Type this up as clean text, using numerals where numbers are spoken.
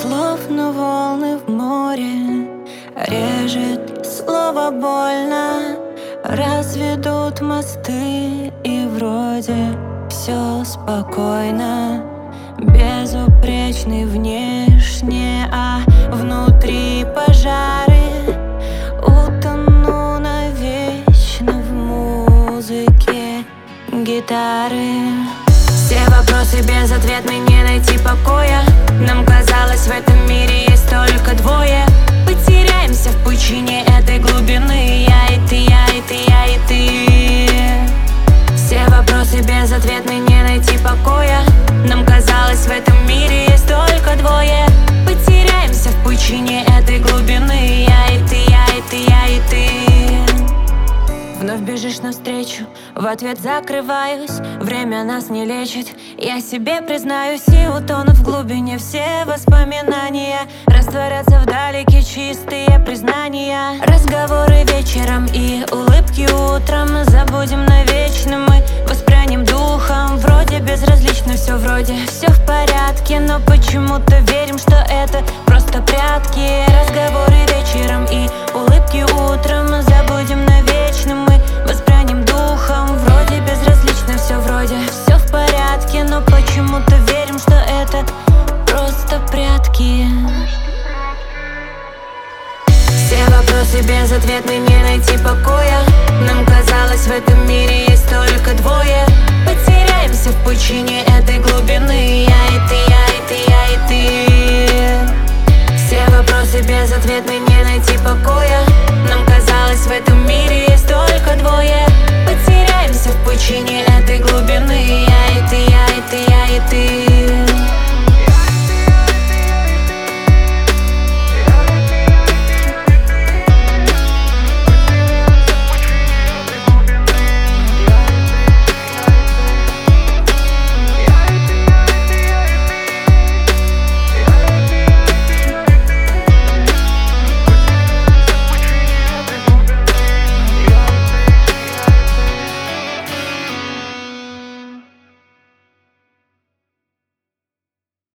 Словно волны в море, режет слово больно. Разведут мосты, и вроде все спокойно. Безупречный внешне, а внутри пожары. Утону навечно в музыке гитары. Все вопросы безответны, не найти покоя. Нам казалось, в этом мире есть только двое. Потеряемся в пучине этой глубины. Я и ты, я и ты, я и ты. Все вопросы безответны, не найти покоя. Нам казалось, в этом мире есть только двое. Потеряемся в пучине этой глубины. Я и ты, я и ты, я и ты. Вновь бежишь навстречу, в ответ закрываюсь. Время нас не лечит, я себе признаюсь. И утонут в глубине все воспоминания. Растворятся вдалеке чистые признания. Разговоры вечером и улыбки утром. Забудем навечно, мы воспрянем духом. Вроде безразлично все, вроде все в порядке. Но почему-то верим, что это просто прятки. Разговоры вечером и улыбки утром. Забудем навечно, мы воспрянем духом. Вроде безразлично все, вроде все в порядке. Но почему-то верим, что это просто прятки. Все вопросы безответны, не найти покоя. Нам казалось, в этом мире есть только двое. Потеряемся в пучине этой глубины. Я и ты,